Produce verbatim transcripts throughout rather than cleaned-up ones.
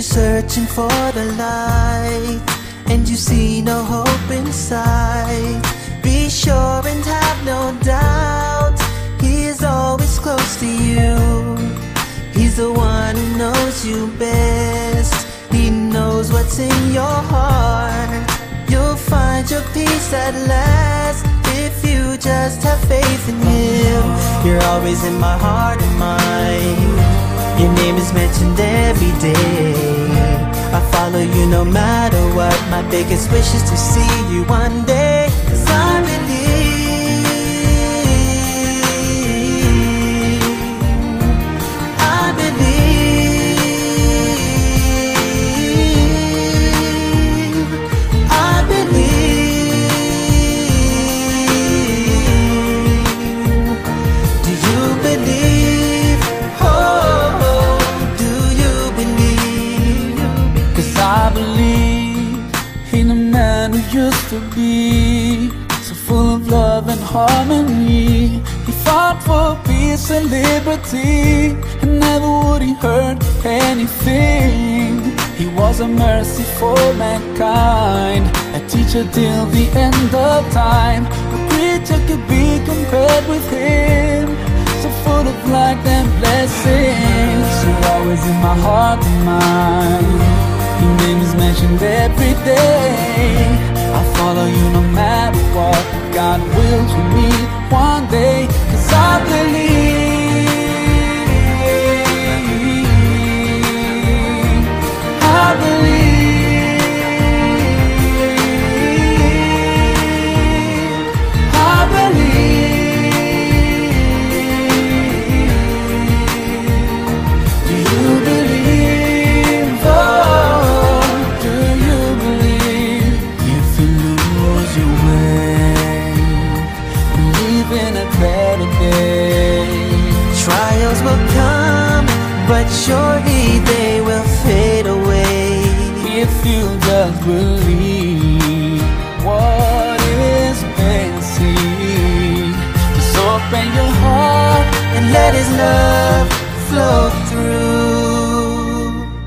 searching for the light and you see no hope inside, be sure and have no doubt, He is always close to you. He's the one who knows you best. He knows what's in your heart. You'll find your peace at last if you just have faith in Him. You're always in my heart and mind. Your name is mentioned every day. I follow you no matter what. My biggest wish is to see you one day. 'Cause I believe, I believe, I believe. Do you believe? Oh, do you believe? 'Cause I believe in a man who used to be so full of love and harmony. He fought for peace and liberty, and never would he hurt anything. He was a mercy for mankind, a teacher till the end of time. No creature could be compared with him, so full of light and blessings. You're always in my heart and mind. Your name is mentioned every day. I follow you no matter what. God wills for me one day. 'Cause I believe, I believe, I believe. Do you believe? Oh, do you believe? If you lose your way, believe in a better day. Trials will come, but surely they will fade away. If you just believe what is missing, just open your heart And let His love flow through.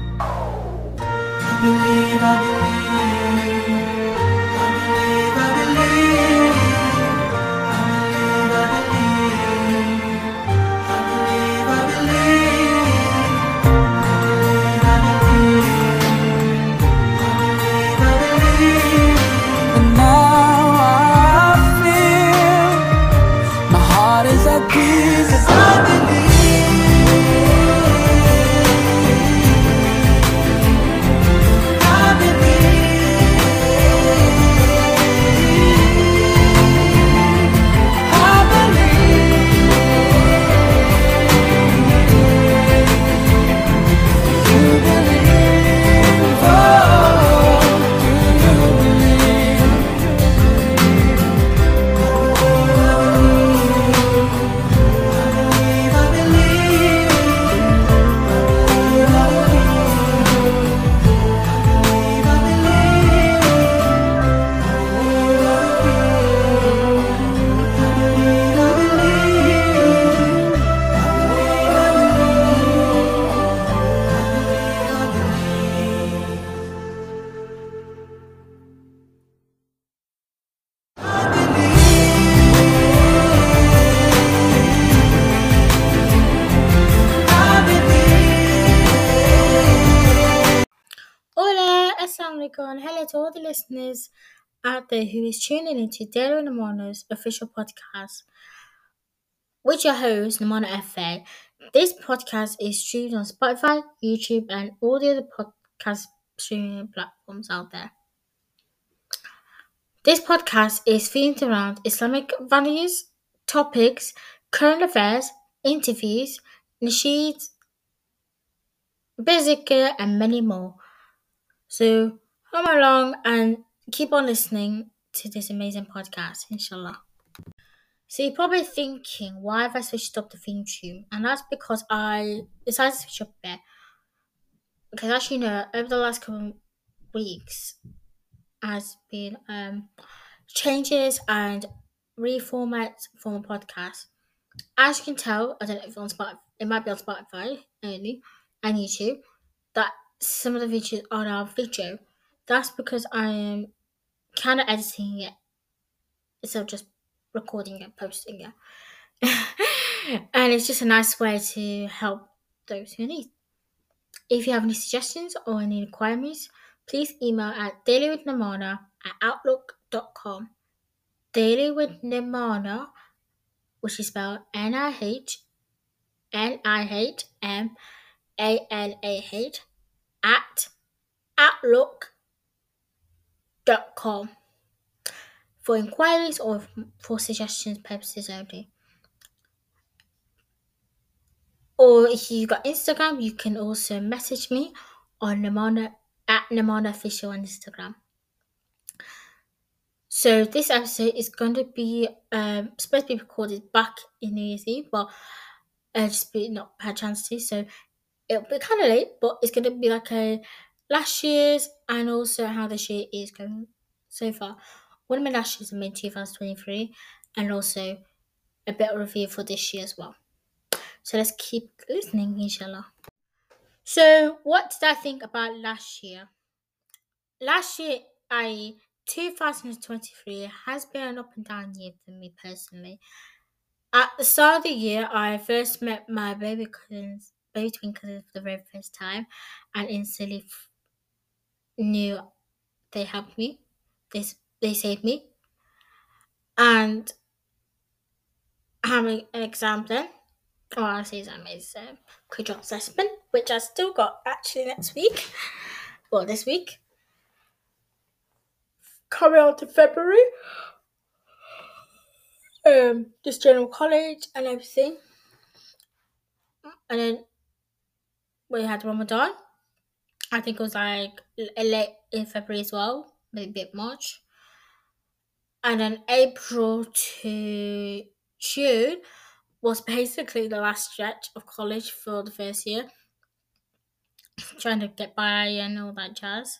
I believe, I believe, I believe, I believe, I believe, I believe, I believe, I believe, I believe, I believe. and now I feel my heart is at peace. 'Cause I Hola, Assalamu alaikum. Hello to all the listeners out there who is tuning into Daily Namano's official podcast with your host, Namano F A. This podcast is streamed on Spotify, YouTube, and all the other podcast streaming platforms out there. This podcast is themed around Islamic values, topics, current affairs, interviews, nasheeds, Bizikr, and many more. So come along and keep on listening to this amazing podcast, inshallah. So you're probably thinking, why have I switched up the theme tune? And that's because I decided to switch up a bit. Because as you know, over the last couple of weeks has been um, changes and reformats for my podcast. As you can tell, I don't know if it's on Spotify, it might be on Spotify only and YouTube, that some of the videos on our video. That's because I am kind of editing it instead of just recording it, posting it. And it's just a nice way to help those who need. If you have any suggestions or any inquiries, please email at dailywithnimana at outlook dot com. Dailywithnimana, which is spelled N I H N I H M A N A H, at outlook dot com for inquiries or for suggestions purposes only. Or if you've got Instagram, you can also message me on Nimana at Nimana Official on Instagram. So this episode is going to be um, supposed to be recorded back in New Year's Eve, but I just be not had a chance to. So it'll be kind of late, but it's going to be like a last year's and also how this year is going so far. One of my last years in May twenty twenty-three, and also a bit of review for this year as well. So let's keep listening, inshallah. So what did I think about last year? Last year, I twenty twenty-three has been an up and down year for me personally. At the start of the year, I first met my baby cousins, baby twin cousins for the very first time, and instantly f- knew they helped me. They they saved me. And having an exam then, or I say exam is um, quick assessment, which I still got actually next week, well this week. Coming out in February. Um, just general college and everything. And then we had Ramadan. I think it was like late in February as well, maybe a bit March. And then April to June was basically the last stretch of college for the first year. Trying to get by and all that jazz.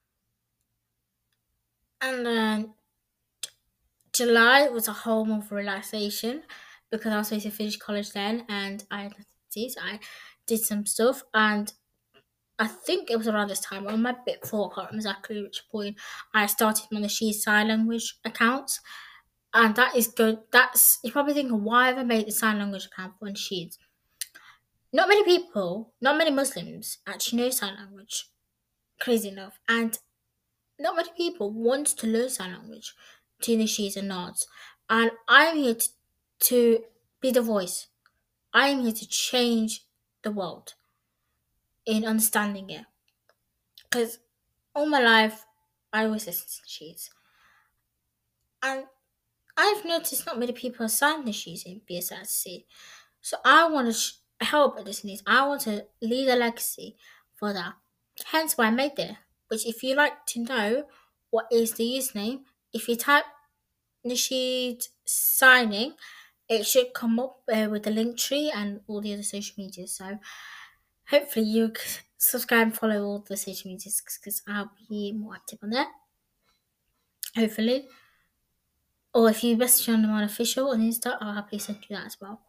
And then July was a whole month of relaxation because I was supposed to finish college then, and I I did some stuff, and I think it was around this time, or my bit before, I can't remember exactly which point, I started on the She Sign Language accounts, and that is good. That's, you're probably thinking, why have I made the sign language account on Sheets? Not many people, not many Muslims actually know sign language, crazy enough, and not many people want to learn sign language, to the she's and nods. And I'm here to, to be the voice. I am here to change the world in understanding it. Because all my life, I always listen to she's. And I've noticed not many people are signing the she's in B S S C. So I want to sh- help with this needs. I want to leave a legacy for that. Hence why I made it. Which, if you like to know what is the username, if you type Nasheed signing, it should come up uh, with the link tree and all the other social media. So hopefully you subscribe and follow all the social medias because I'll be more active on there. Hopefully. Or if you message on Nimana Official on Insta, I'll happily send you that as well.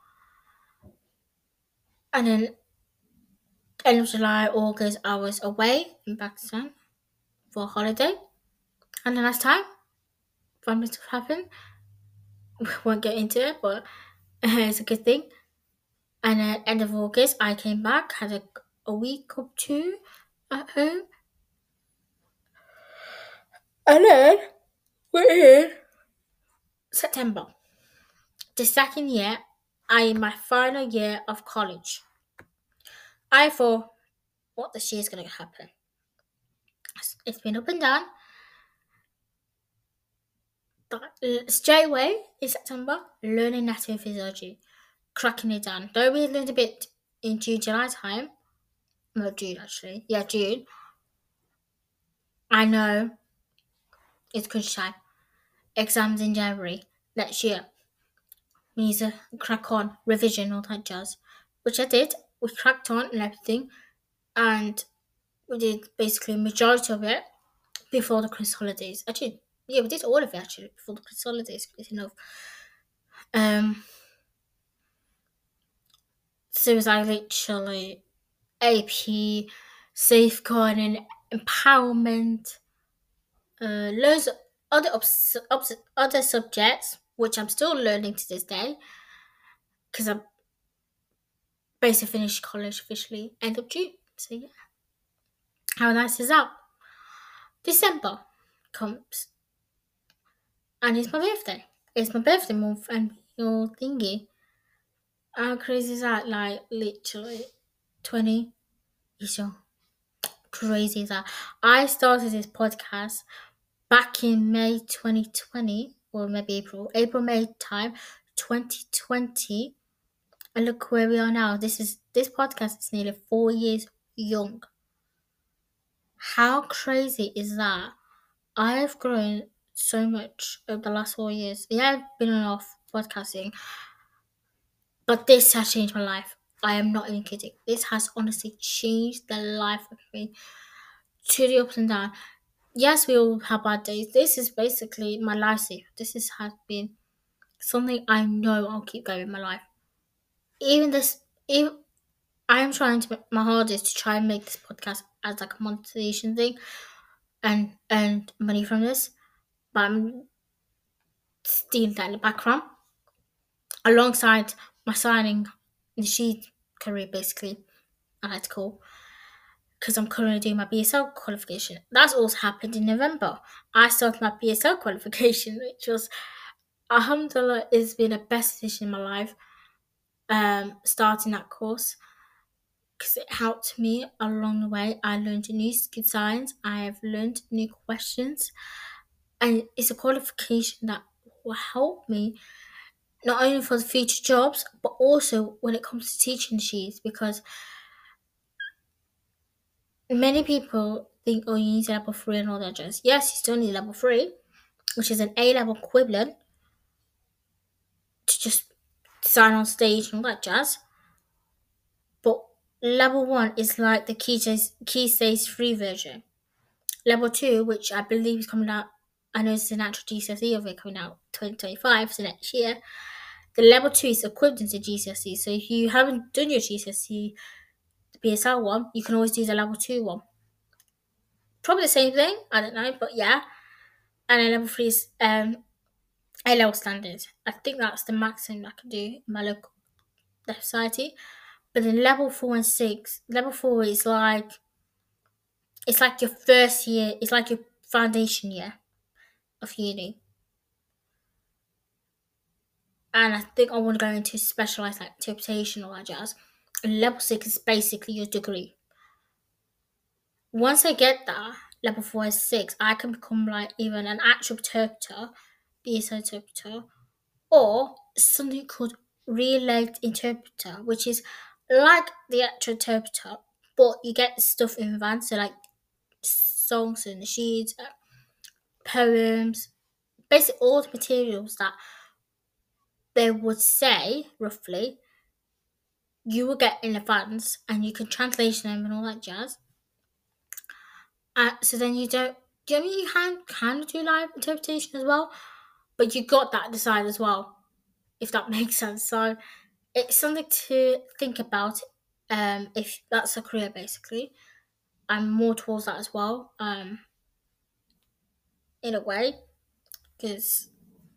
And then end of July, August, I was away in Pakistan for a holiday. And the last time, family stuff happened. We won't get into it, but it's a good thing. And at end of August, I came back, had a, a week or two at home. And then we're in September. The second year, I in my final year of college. I thought, what this year is going to happen? It's been up and down. Straight away in September, learning anatomy and physiology, cracking it down. Though we learned a bit in June, July time, no, June actually, yeah, June. I know it's crunch time. Exams in January next year. We need to crack on, revision, all that jazz, which I did. We cracked on and everything, and we did basically majority of it before the Christmas holidays. Actually, yeah, we did all of it actually before the Christmas holidays. Enough. Um. So it was like literally A P, safeguarding, empowerment, uh, loads of other obs- obs- other subjects, which I'm still learning to this day, because I'm basically finished college officially end of June. So yeah, how nice is that? December comes, and it's my birthday. It's my birthday month, and your thingy. How crazy is that? Like literally twenty is your crazy is that? I started this podcast back in May twenty twenty, or maybe April, April May time, twenty twenty, and look where we are now. This is this podcast is nearly four years young. How crazy is that? I've grown so much over the last four years. Yeah, I've been on off podcasting, but this has changed my life. I am not even kidding. This has honestly changed the life of me to the ups and downs. Yes, we all have bad days. This is basically my lifesaver. This is, has been something I know I'll keep going in my life. Even this, even I'm trying to make my hardest to try and make this podcast as like a monetization thing and earn money from this, but I'm still that in the background alongside my signing the sheet career, basically. I like to call, because I'm currently doing my B S L qualification. That's also happened in November. I started my B S L qualification, which was, alhamdulillah, it's been the best decision in my life, um, starting that course, because it helped me along the way. I learned new skill signs, I have learned new questions, and it's a qualification that will help me not only for the future jobs, but also when it comes to teaching sheets, because many people think, oh, you need level three and all that jazz. Yes, you still need level three, which is an A-level equivalent to just sign on stage and all that jazz. But level one is like the key stage, key stage three version. Level two, which I believe is coming out, I know it's an actual G C S E of it coming out twenty twenty-five, so next year. The level two is equivalent to G C S E. So if you haven't done your G C S E, the B S L one, you can always do the level two one. Probably the same thing, I don't know, but yeah. And then level three is um, A-level standard. I think that's the maximum I can do in my local society. But then level four and six, level four is like, it's like your first year, it's like your foundation year of uni. And I think I want to go into specialised like interpretation or that jazz. And level six is basically your degree. Once I get that, level four and six, I can become like even an actual interpreter, B S L interpreter, or something called relayed interpreter, which is like the actual interpreter, but you get stuff in advance, so like songs and sheets, poems, basically all the materials that they would say roughly you will get in advance, and you can translation them and all that jazz. Uh, so then you don't. Do you know what I mean? You can kind of do live interpretation as well, but you got that at the side as well, if that makes sense. So it's something to think about. Um, if that's a career, basically, I'm more towards that as well. Um, in a way, because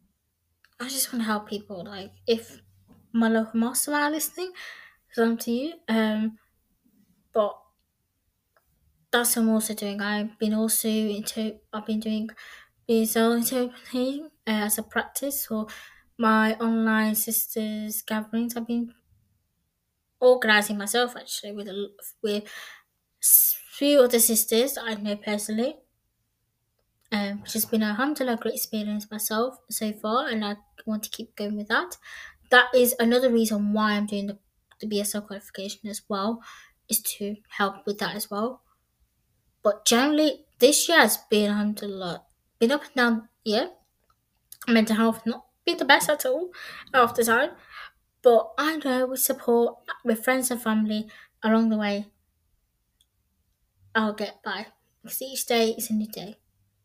I just want to help people. Like, if my local mosques are listening, it's up to you. Um, but that's what I'm also doing. I've been also into. I've been doing B S L interpreting uh, as a practice for my online sisters gatherings. I've been organising myself actually with a, with few other sisters that I know personally, um, which has been a alhamdulillah great experience myself so far, and I want to keep going with that. That is another reason why I'm doing the, the B S L qualification as well, is to help with that as well. But generally, this year has been alhamdulillah, been up and down year. Mental health not been the best at all half the time. But I know with support, with friends and family along the way, I'll get by. Because each day is a new day.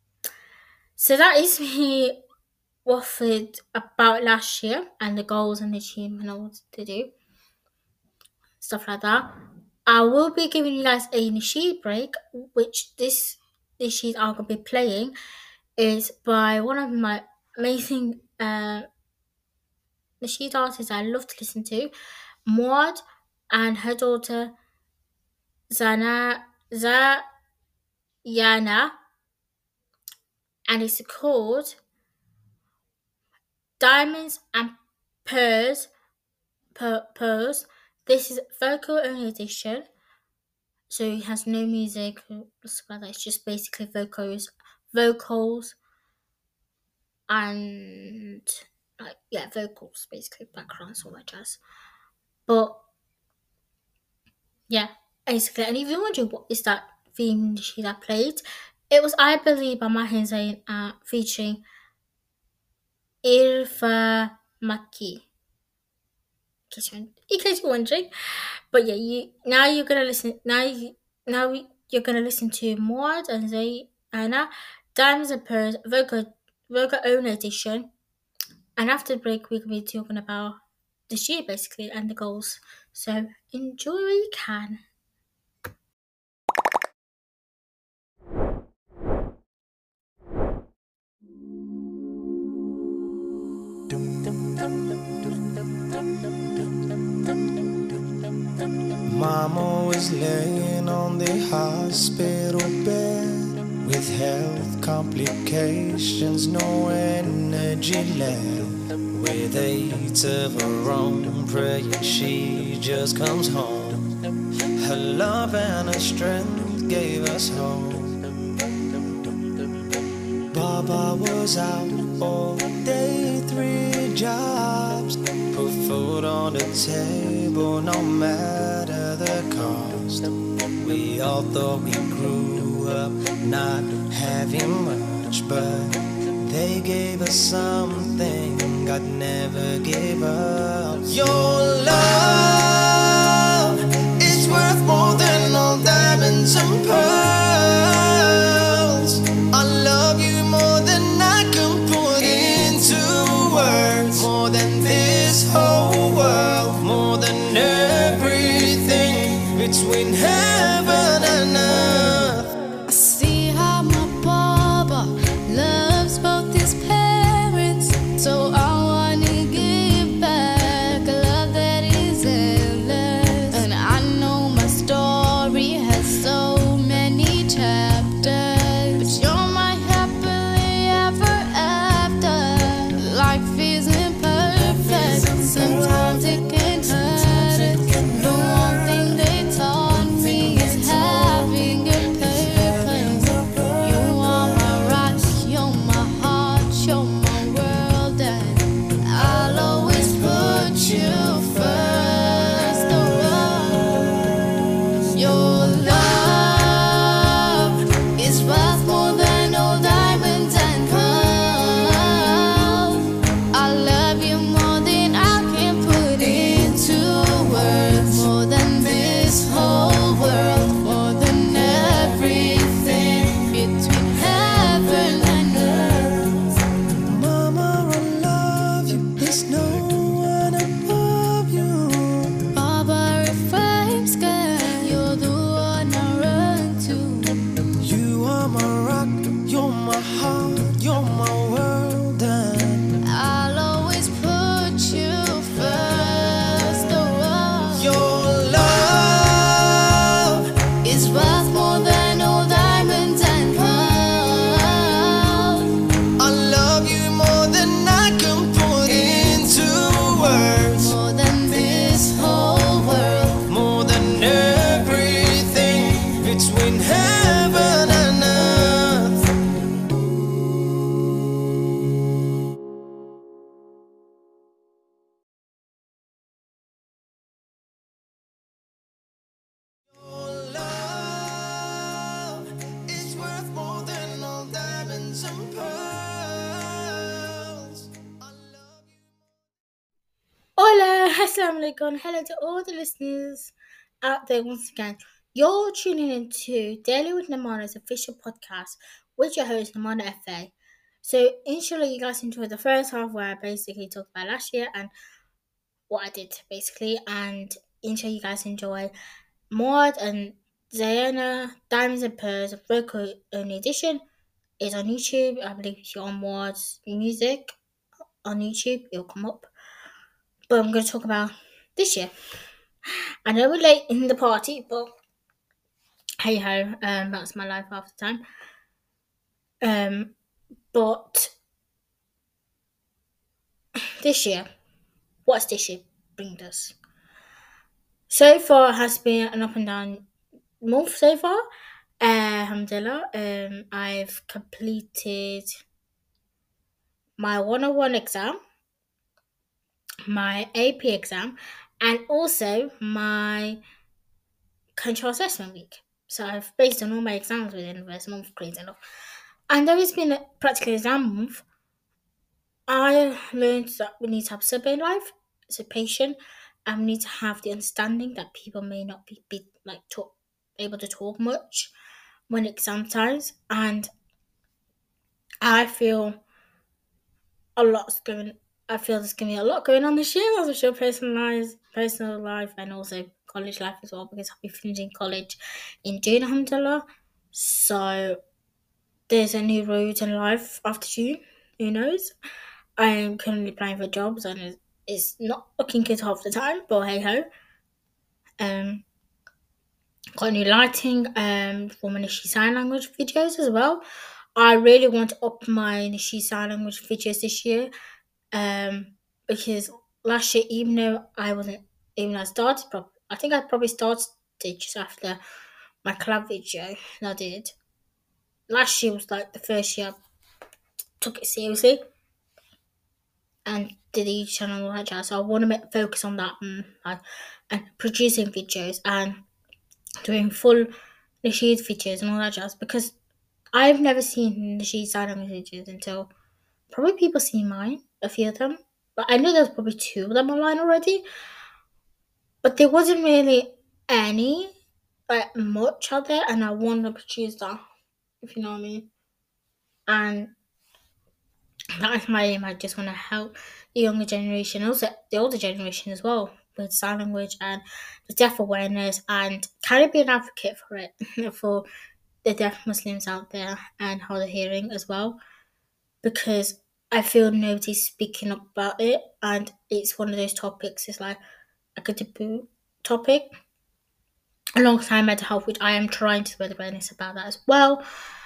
So that is me waffled about last year and the goals and the achievement I wanted to do. Stuff like that. I will be giving you guys a nasheed break, which this nasheed I'm going to be playing is by one of my amazing uh, nasheed artists I love to listen to, Maud, and her daughter Zana Zayana, and it's called Diamonds and Pearls. Per- Pearls. This is vocal only edition, so it has no music. It's just basically vocals, vocals, and like yeah, vocals basically backgrounds all that jazz. But yeah, basically, and if you're wondering what is that theme she that played, it was I Believe by Mahin Zain uh, featuring Irfa Maki. In case you're wondering, but yeah, you now you're gonna listen. Now you now you're gonna listen to Maud and Zayana, Diamonds and Pearls, vocal vocal own edition, and after the break we're gonna be talking about this year basically and the goals. So enjoy where you can. Mama was laying on the hospital bed with health complications, no energy left. With eight of her own, praying she just comes home. Her love and her strength gave us hope. Baba was out all day, three jobs, put food on the table no matter the cost. We all thought we grew up not having much, but they gave us something God never gave up. Your love is worth more than all diamonds and pearls. I love you more than I can put into words, more than this whole world, more than everything between heaven and earth. I see how my Baba loves both his parents, so I wanna give back a love that is endless. And I know my story has so many chapters, but you're my happily ever after. Life isn't perfect, sometimes it can hurt us. The one thing they taught me is having a purpose. You are my rock, you're my heart, you're my world, and I'll always put you first. Oh, your love is worth more than all diamonds and pearls. I love you more than I can put into words, more than this whole world, more than everything between heaven and earth. Mama, I love you, there's no one above you. Baba, if I'm scared, you're the one I run to. You are my rock, you're my heart, you're my world, and I'll always put you first. Oh, your love is worth more than all diamonds and pearls. I love you more than I can put into words, More than this whole world, more than everything between heaven and earth. Your love is worth more than all diamonds and pearls. I love you. Hola, assalamu alaikum. Hello to all the listeners out there once again. You're tuning into Daily with Namana's official podcast with your host, Namana F A. So, inshallah, you guys enjoyed the first half where I basically talked about last year and what I did basically, and inshallah, you guys enjoy Maud and Diana, Diamonds and Pearls, Vocal Only Edition is on YouTube. I believe if you're on Maud's music on YouTube, it'll come up. But I'm going to talk about this year. I know we're late in the party, but hey ho, um, that's my life half the time. Um, but this year, what's this year bring us? So far, it has been an up and down month so far. Uh, alhamdulillah, um, I've completed my one oh one exam, my A P exam, and also my control assessment week. So I've based on all my exams within the first month, crazy enough. And though it's been a practical exam month, I learned that we need to have survey life, so patient, and we need to have the understanding that people may not be, be like talk, able to talk much when exam times, and I feel a lot's going. I feel there's gonna be a lot going on this year. That's for sure, personalized, personal life, and also college life as well, because I'll be finishing college in June, alhamdulillah. So there's a new road in life after June. Who knows? I am currently applying for jobs, and it's, it's not looking good half the time, but hey ho. Um, got new lighting um for my Nishi Sign Language videos as well. I really want to up my Nishi Sign Language videos this year, um, because last year, even though I wasn't, even though I started, prob- I think I probably started just after my collab video that I did. Last year was like the first year I took it seriously and did the YouTube channel and all that jazz. So I want to make, focus on that and, like, and producing videos and doing full Nasheed videos and all that jazz, because I've never seen Nasheed Sign Language videos until probably people see mine, a few of them. But I know there's probably two of them online already. But there wasn't really any, like, much out there, and I want to produce that, if you know what I mean. And that is my aim. I just want to help the younger generation, also the older generation as well, with sign language and the deaf awareness, and kind of be an advocate for it, for the deaf Muslims out there and hard of hearing as well, because I feel nobody's speaking up about it, and it's one of those topics, it's like a good taboo topic, alongside mental health, which I am trying to spread awareness about that as well.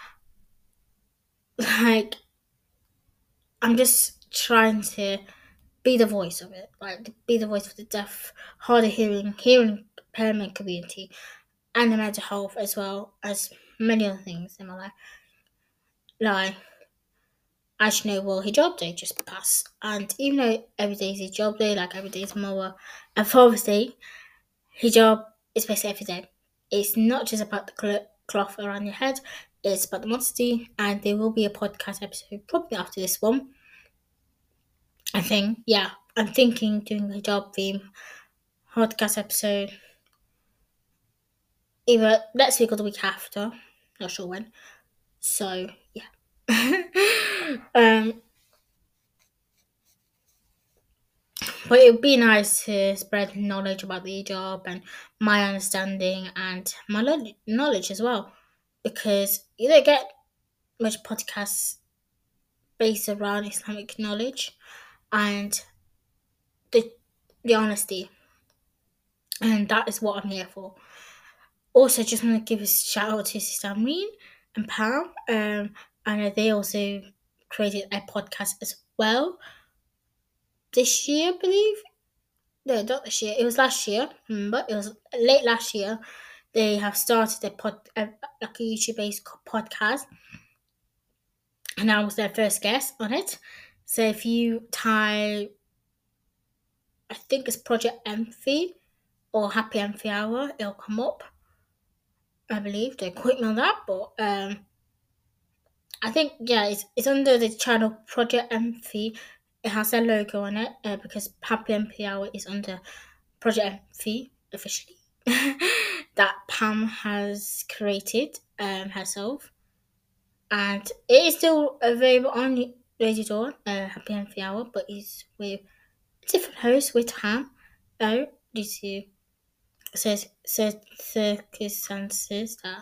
Like, I'm just trying to be the voice of it, like be the voice for the deaf, hard of hearing, hearing impairment community, and the mental health, as well as many other things in my life. Like, as you know, well, hijab day just passed, and even though every day is hijab day, like every day is Moa and Father's Day, hijab is basically every day. It's not just about the cl- cloth around your head, it's about the modesty, and there will be a podcast episode probably after this one. I think, yeah, I'm thinking doing a hijab theme podcast episode either next week or the week after, not sure when. So yeah. um, but it would be nice to spread knowledge about the hijab and my understanding and my lo- knowledge as well, because you don't get much podcasts based around Islamic knowledge and the the honesty, and that is what I'm here for. Also, just want to give a shout out to Sister Amreen and Pam. Um, I know they also created a podcast as well this year, I believe. No, not this year. It was last year. But it was late last year. They have started a pod, a, like a YouTube-based podcast, and I was their first guest on it. So if you type, I think it's Project Emphy or Happy Emphy Hour, it'll come up. I believe. Don't quote me on that, but um, I think, yeah, it's, it's under the channel Project Emphy. It has their logo on it, uh, because Happy Emphy Hour is under Project Emphy officially, that Pam has created um, herself, and it is still available on Radio Dawn, uh, Happy Emphy Hour, but it's with a different host, with Tam, though, due to circumstances that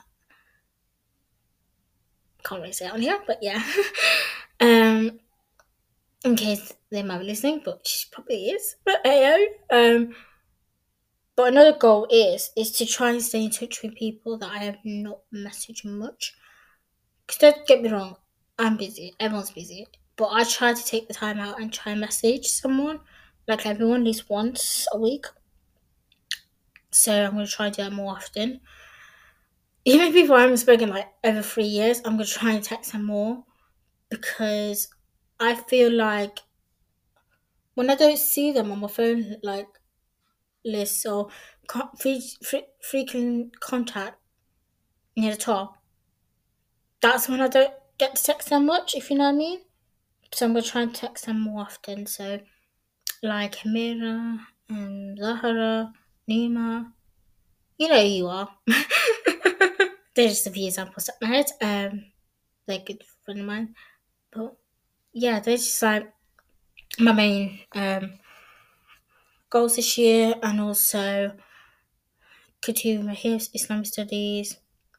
can't really say it on here, but yeah. um, in case they might be listening, but she probably is. But hey, um, but another goal is is to try and stay in touch with people that I have not messaged much. Because don't get me wrong, I'm busy. Everyone's busy, but I try to take the time out and try and message someone, like everyone, at least once a week. So I'm gonna try to do that more often. Even people I haven't spoken like over three years, I'm gonna try and text them more, because I feel like when I don't see them on my phone, like list or free, free, frequent contact near the top, that's when I don't get to text them much, if you know what I mean. So I'm gonna try and text them more often. So like Hamira and Zahara, Nima, you know who you are. They're just a few examples that I had. Um, they're a good friend of mine. But yeah, they're just like my main um, goals this year, and also continue my Islamic studies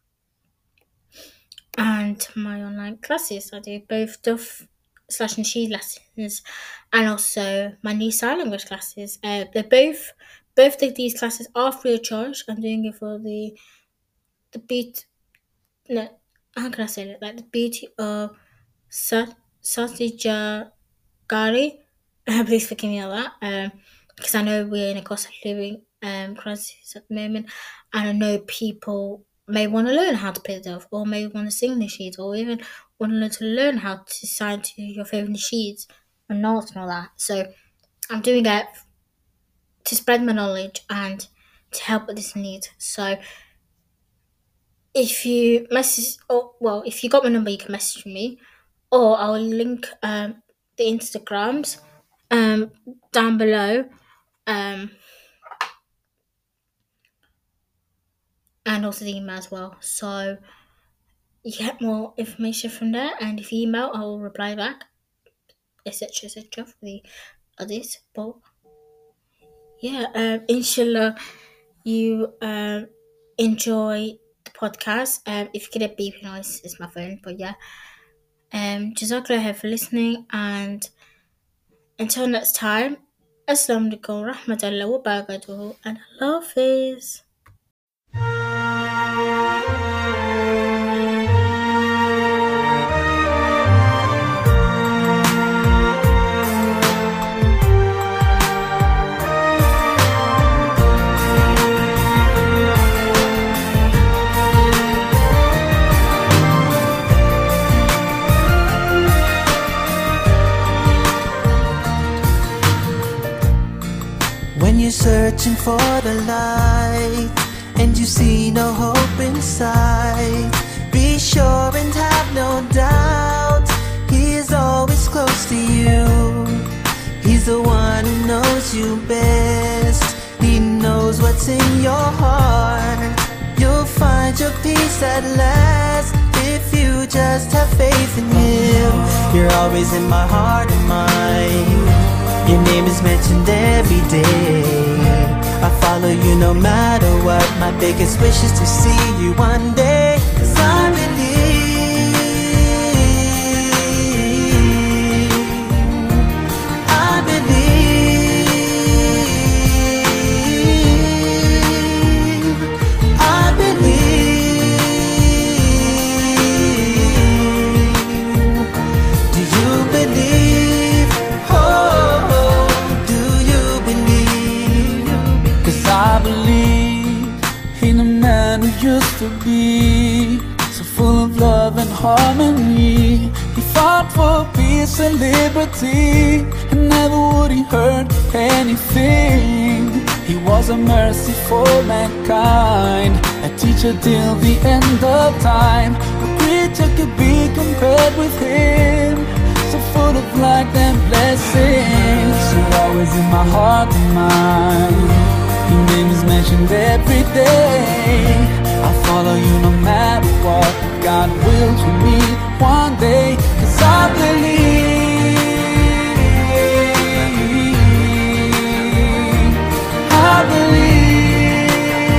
and my online classes. I do both Duff slash Nasheed lessons and also my new sign language classes. Uh, they're both both of these classes are free of charge. I'm doing it for the the beat. No, how can I say it? Like the beauty of Satija Gari. Please forgive me on that. Um, because I know we're in a cost of living um crisis at the moment, and I know people may want to learn how to play the dove, or may want to sing nasheeds, or even want to learn to learn how to sign to your favorite nasheeds and notes and all that. So I'm doing it to spread my knowledge and to help with this need. So if you message, or well, if you got my number, you can message me, or I'll link um the Instagrams um down below, um and also the email as well. So you get more information from there, and if you email, I will reply back, etc, etc, for the others. But yeah, um inshallah you um enjoy the podcast. Um if you get a beeping noise, it's my phone. But yeah, um Jazakallah for listening, and until next time, Assalamu alaikum rahmatullahi wa barakatuhu, and Allah Hafiz. When you're searching for the light and you see no hope inside, be sure and have no doubt, He is always close to you. He's the one who knows you best. He knows what's in your heart. You'll find your peace at last if you just have faith in Him. You're always in my heart and mind. Your name is mentioned every day. I follow you no matter what. My biggest wish is to see you one day. 'Cause I believe, I believe, I believe. Do you believe? Oh, I believe in a man who used to be so full of love and harmony. He fought for peace and liberty, and never would he hurt anything. He was a mercy for mankind, a teacher till the end of time. No creature could be compared with him, so full of light and blessings. You're always in my heart and mind. Your name is mentioned every day. I follow you no matter what. God wills for me one day. 'Cause I believe, I believe,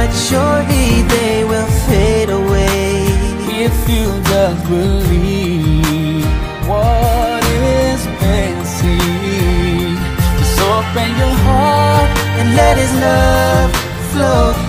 but surely they will fade away. If you just believe what is basic, just open your heart and let His love flow